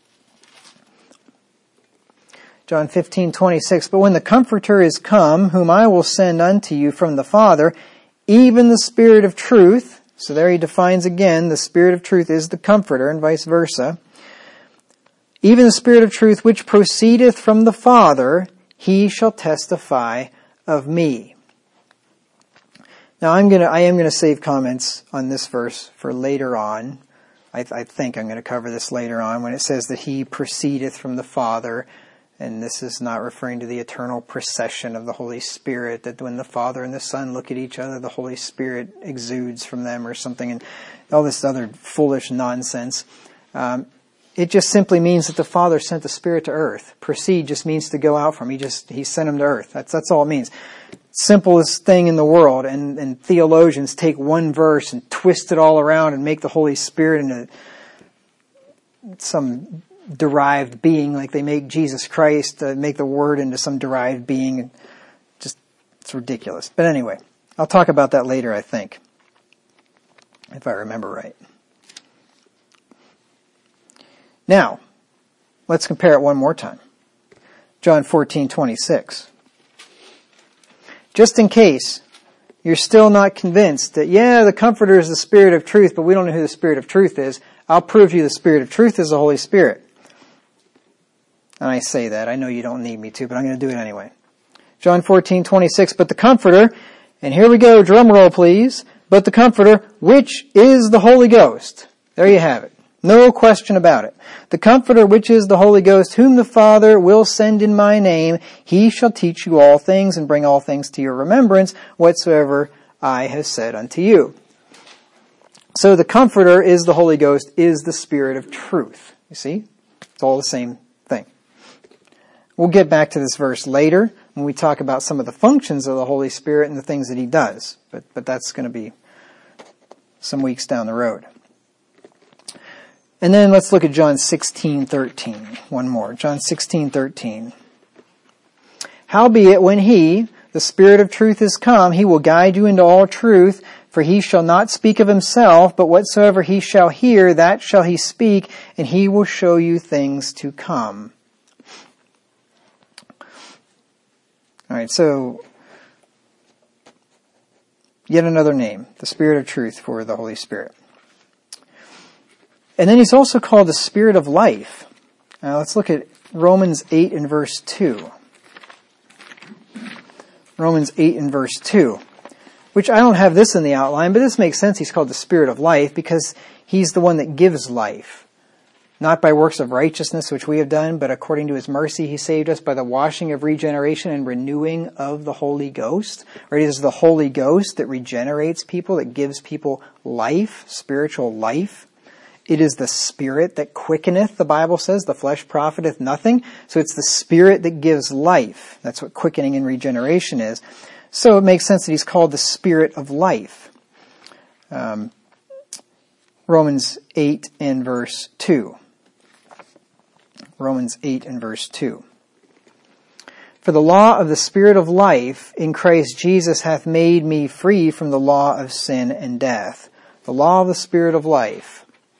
John 15:26. But when the Comforter is come, whom I will send unto you from the Father, even the Spirit of truth. So there he defines again, the Spirit of truth is the Comforter and vice versa. Even the Spirit of truth which proceedeth from the Father, he shall testify of me. Now I am going to save comments on this verse for later on. I think I'm going to cover this later on when it says that he proceedeth from the Father. And this is not referring to the eternal procession of the Holy Spirit, that when the Father and the Son look at each other, the Holy Spirit exudes from them or something, and all this other foolish nonsense. It just simply means that the Father sent the Spirit to earth. Proceed just means to go out from. He sent him to earth. That's all it means. Simplest thing in the world, and theologians take one verse and twist it all around and make the Holy Spirit into some derived being, like they make Jesus Christ, make the Word into some derived being. Just, it's ridiculous. But anyway, I'll talk about that later, I think, if I remember right. Now, let's compare it one more time. John 14:26. Just in case you're still not convinced that, the Comforter is the Spirit of truth, but we don't know who the Spirit of truth is, I'll prove to you the Spirit of truth is the Holy Spirit. And I say that. I know you don't need me to, but I'm going to do it anyway. John 14:26. But the Comforter, and here we go, drum roll please, but the Comforter, which is the Holy Ghost. There you have it. No question about it. The Comforter, which is the Holy Ghost, whom the Father will send in my name, he shall teach you all things and bring all things to your remembrance, whatsoever I have said unto you. So the Comforter is the Holy Ghost, is the Spirit of truth. You see? It's all the same thing. We'll get back to this verse later when we talk about some of the functions of the Holy Spirit and the things that he does. But that's going to be some weeks down the road. And then let's look at John 16:13. One more. John 16:13. Howbeit, when he, the Spirit of truth, is come, he will guide you into all truth, for he shall not speak of himself, but whatsoever he shall hear, that shall he speak, and he will show you things to come. All right, so yet another name, the Spirit of truth for the Holy Spirit. And then he's also called the Spirit of life. Now let's look at Romans 8 and verse 2. Romans 8 and verse 2. Which I don't have this in the outline, but this makes sense. He's called the Spirit of life because he's the one that gives life. Not by works of righteousness which we have done, but according to his mercy he saved us by the washing of regeneration and renewing of the Holy Ghost. Or it is the Holy Ghost that regenerates people, that gives people life, spiritual life. It is the Spirit that quickeneth, the Bible says. The flesh profiteth nothing. So it's the Spirit that gives life. That's what quickening and regeneration is. So it makes sense that he's called the Spirit of life. Romans 8 and verse 2. Romans 8 and verse 2. For the law of the Spirit of life in Christ Jesus hath made me free from the law of sin and death. The law of the Spirit of life.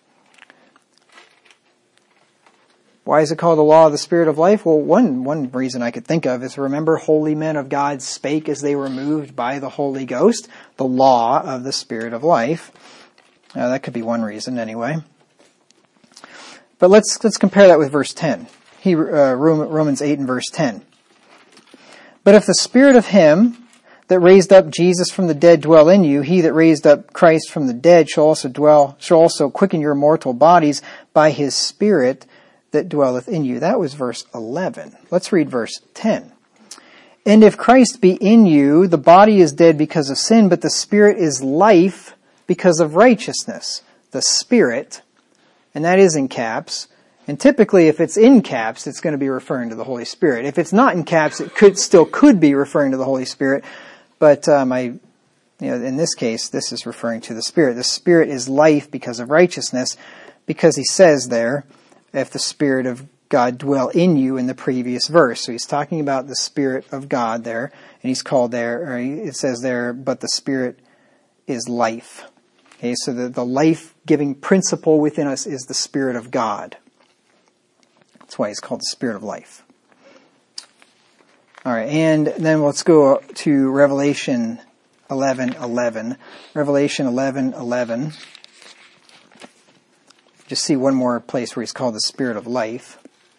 Why is it called the law of the Spirit of life? Well, one reason I could think of is, remember, holy men of God spake as they were moved by the Holy Ghost. The law of the Spirit of life. That could be one reason anyway. But let's compare that with verse 10. Romans 8 and verse 10. But if the Spirit of him that raised up Jesus from the dead dwell in you, he that raised up Christ from the dead shall also quicken your mortal bodies by his Spirit that dwelleth in you. That was verse 11. Let's read verse 10. And if Christ be in you, the body is dead because of sin, but the Spirit is life because of righteousness. The Spirit, and that is in caps. And typically, if it's in caps, it's going to be referring to the Holy Spirit. If it's not in caps, it could be referring to the Holy Spirit. But in this case, this is referring to the Spirit. The Spirit is life because of righteousness, because he says there, if the Spirit of God dwell in you in the previous verse. So he's talking about the Spirit of God there, and he's called there, or it says there, but the Spirit is life. Okay, so the life-giving principle within us is the Spirit of God. That's why he's called the Spirit of life. All right, and then let's go to Revelation 11:11. Revelation 11:11. Just see one more place where he's called the Spirit of life.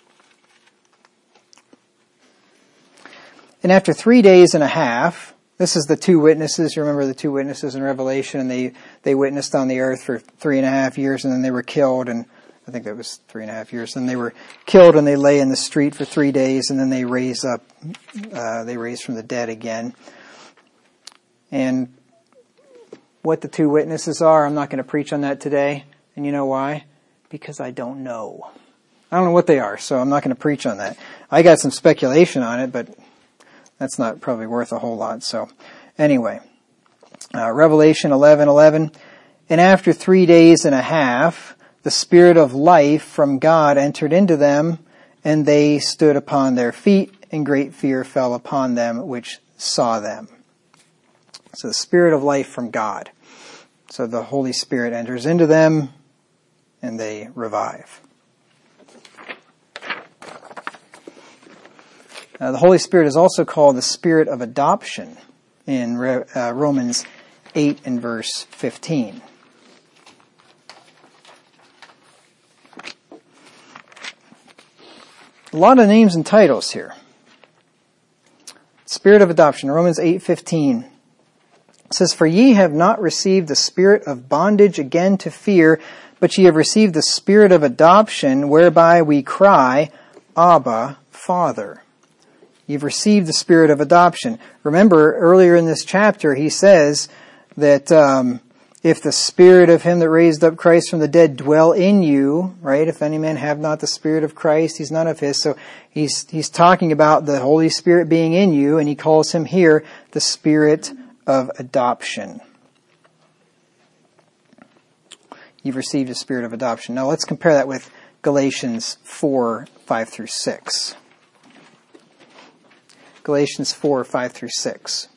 And after 3 days and a half, this is the two witnesses. You remember the two witnesses in Revelation, and they witnessed on the earth for 3.5 years, and then they were killed, and I think that was 3.5 years. Then they were killed, and they lay in the street for 3 days, and then they raised from the dead again. And what the two witnesses are, I'm not going to preach on that today. And you know why? Because I don't know. I don't know what they are, so I'm not going to preach on that. I got some speculation on it, but that's not probably worth a whole lot. So anyway, Revelation 11:11. And after 3 days and a half, the Spirit of life from God entered into them, and they stood upon their feet, and great fear fell upon them which saw them. So the Spirit of life from God. So the Holy Spirit enters into them, and they revive. The Holy Spirit is also called the Spirit of adoption in Romans 8 and verse 15. A lot of names and titles here. Spirit of adoption, Romans 8:15. It says, For ye have not received the spirit of bondage again to fear, but ye have received the Spirit of adoption, whereby we cry, Abba, Father. You've received the Spirit of adoption. Remember, earlier in this chapter, he says that if the Spirit of him that raised up Christ from the dead dwell in you, right? If any man have not the Spirit of Christ, he's none of his. So he's talking about the Holy Spirit being in you, and he calls him here the Spirit of adoption. You've received a spirit of adoption. Now let's compare that with Galatians 4, 5 through 6. Galatians 4, 5 through 6.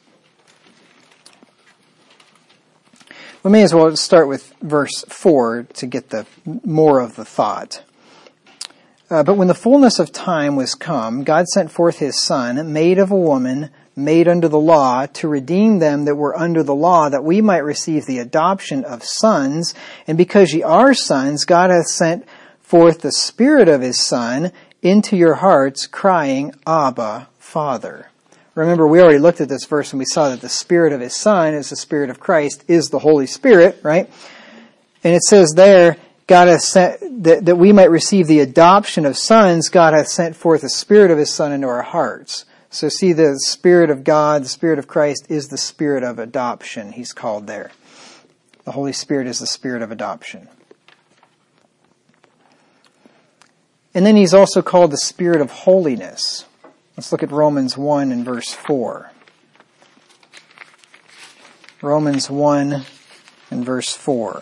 We may as well start with verse 4 to get the more of the thought. But when the fullness of time was come, God sent forth his Son, made of a woman, made under the law, to redeem them that were under the law, that we might receive the adoption of sons. And because ye are sons, God hath sent forth the Spirit of his Son into your hearts, crying, Abba, Father. Remember, we already looked at this verse and we saw that the Spirit of his Son is the Spirit of Christ, is the Holy Spirit, right? And it says there, God hath sent, that we might receive the adoption of sons, God hath sent forth the Spirit of his Son into our hearts. So see, the Spirit of God, the Spirit of Christ, is the Spirit of adoption, he's called there. The Holy Spirit is the Spirit of adoption. And then he's also called the Spirit of holiness. Let's look at Romans 1 and verse 4. Romans 1 and verse 4.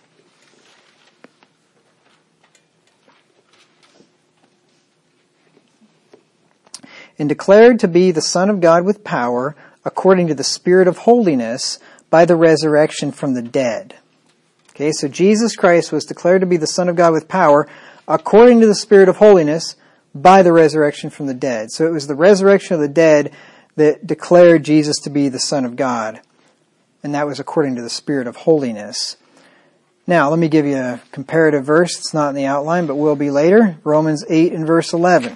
And declared to be the Son of God with power, according to the Spirit of holiness, by the resurrection from the dead. Okay, so Jesus Christ was declared to be the Son of God with power, according to the Spirit of holiness, by the resurrection from the dead. So it was the resurrection of the dead that declared Jesus to be the Son of God. And that was according to the Spirit of holiness. Now, let me give you a comparative verse. It's not in the outline, but will be later. Romans 8 and verse 11.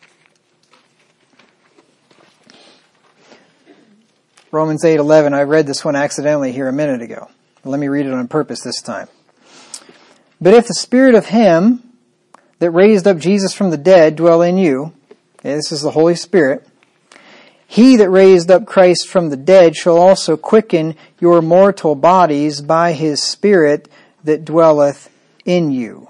Romans 8:11. I read this one accidentally here a minute ago. Let me read it on purpose this time. But if the Spirit of him that raised up Jesus from the dead dwell in you, okay, this is the Holy Spirit, he that raised up Christ from the dead shall also quicken your mortal bodies by his Spirit that dwelleth in you.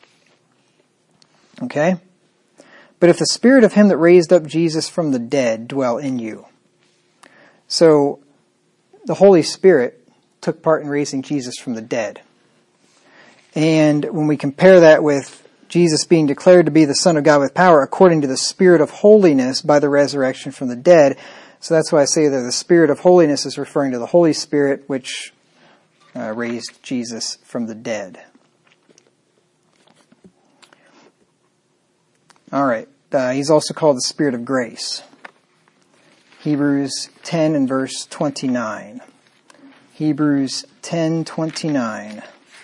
Okay? But if the Spirit of him that raised up Jesus from the dead dwell in you. So, the Holy Spirit took part in raising Jesus from the dead. And when we compare that with Jesus being declared to be the Son of God with power according to the Spirit of holiness by the resurrection from the dead. So that's why I say that the Spirit of holiness is referring to the Holy Spirit, which raised Jesus from the dead. All right. He's also called the Spirit of grace. Hebrews 10 and verse 29. Hebrews 10:29.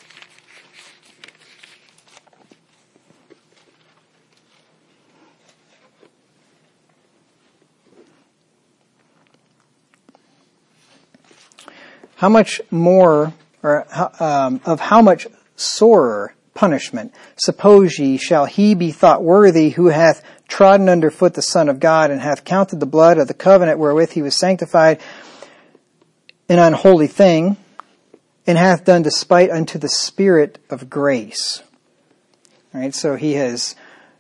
How much more, or of how much sorer punishment, suppose ye, shall he be thought worthy who hath trodden under foot the Son of God, and hath counted the blood of the covenant wherewith he was sanctified an unholy thing, and hath done despite unto the Spirit of grace. All right, so he has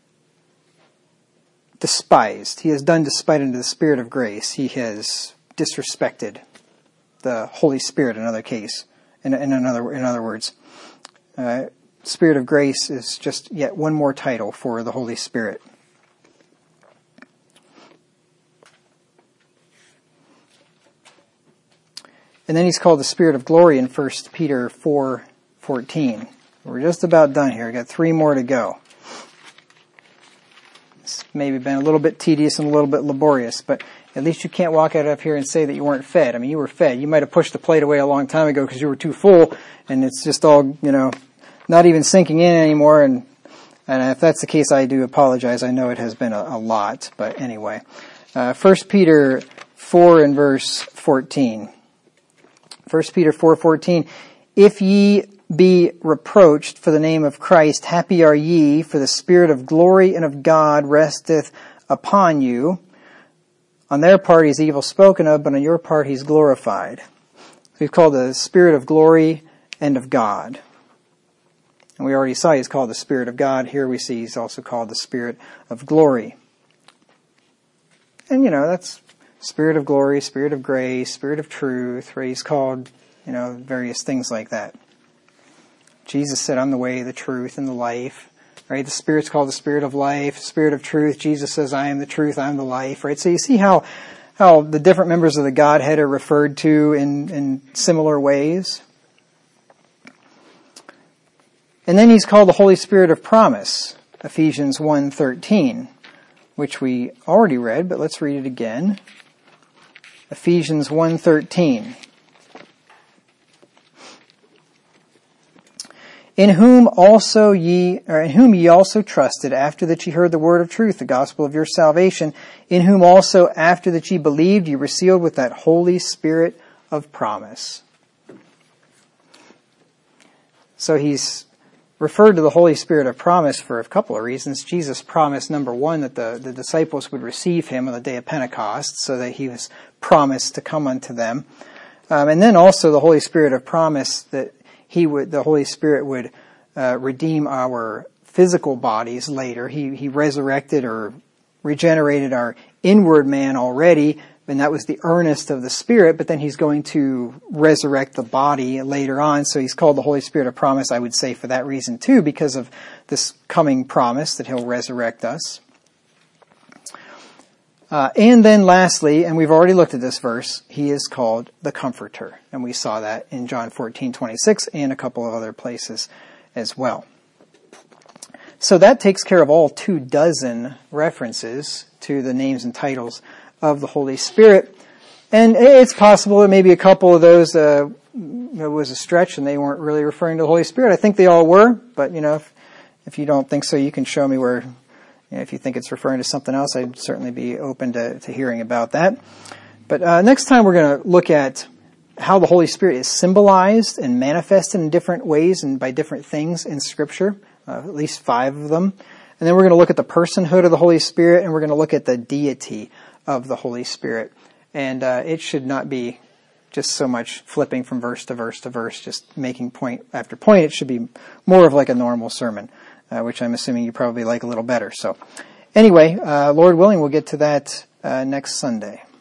despised. He has done despite unto the Spirit of grace. He has disrespected the Holy Spirit, in other words. Spirit of grace is just yet one more title for the Holy Spirit. And then he's called the Spirit of glory in 1 Peter 4:14. We're just about done here. We've got 3 more to go. It's maybe been a little bit tedious and a little bit laborious, but at least you can't walk out of here and say that you weren't fed. I mean, you were fed. You might have pushed the plate away a long time ago because you were too full, and it's just all, not even sinking in anymore. And if that's the case, I do apologize. I know it has been a lot, but anyway. 1 Peter 4 and verse 14. 1 Peter 4:14. If ye be reproached for the name of Christ. Happy are ye, for the Spirit of glory and of God resteth upon you. On their part he's evil spoken of, but on your part he's glorified. He's called the Spirit of glory and of God. And we already saw he's called the Spirit of God. Here we see he's also called the Spirit of glory. And that's Spirit of glory, Spirit of grace, Spirit of truth, right? He's called, various things like that. Jesus said, I'm the way, the truth, and the life. Right? The Spirit's called the Spirit of life, Spirit of truth. Jesus says, I am the truth, I am the life. Right? So you see how the different members of the Godhead are referred to in similar ways. And then he's called the Holy Spirit of promise, Ephesians 1:13, which we already read, but let's read it again. Ephesians 1:13. In whom ye also trusted, after that ye heard the word of truth, the gospel of your salvation, in whom also after that ye believed, ye were sealed with that Holy Spirit of promise. So he's referred to the Holy Spirit of promise for a couple of reasons. Jesus promised, number one, that the disciples would receive him on the day of Pentecost, so that he was promised to come unto them. And then also the Holy Spirit of promise that the Holy Spirit would redeem our physical bodies later. He resurrected or regenerated our inward man already, and that was the earnest of the Spirit, but then he's going to resurrect the body later on. So he's called the Holy Spirit of promise, I would say, for that reason too, because of this coming promise that he'll resurrect us. And then lastly, and we've already looked at this verse, he is called the Comforter. And we saw that in John 14:26 and a couple of other places as well. So that takes care of all 24 references to the names and titles of the Holy Spirit. And it's possible that maybe a couple of those it was a stretch and they weren't really referring to the Holy Spirit. I think they all were, but if you don't think so, you can show me where. If you think it's referring to something else, I'd certainly be open to hearing about that. But next time we're going to look at how the Holy Spirit is symbolized and manifested in different ways and by different things in Scripture, at least 5 of them. And then we're going to look at the personhood of the Holy Spirit, and we're going to look at the deity of the Holy Spirit. And it should not be just so much flipping from verse to verse to verse, just making point after point. It should be more of like a normal sermon, which I'm assuming you probably like a little better. So anyway, Lord willing, we'll get to that next Sunday.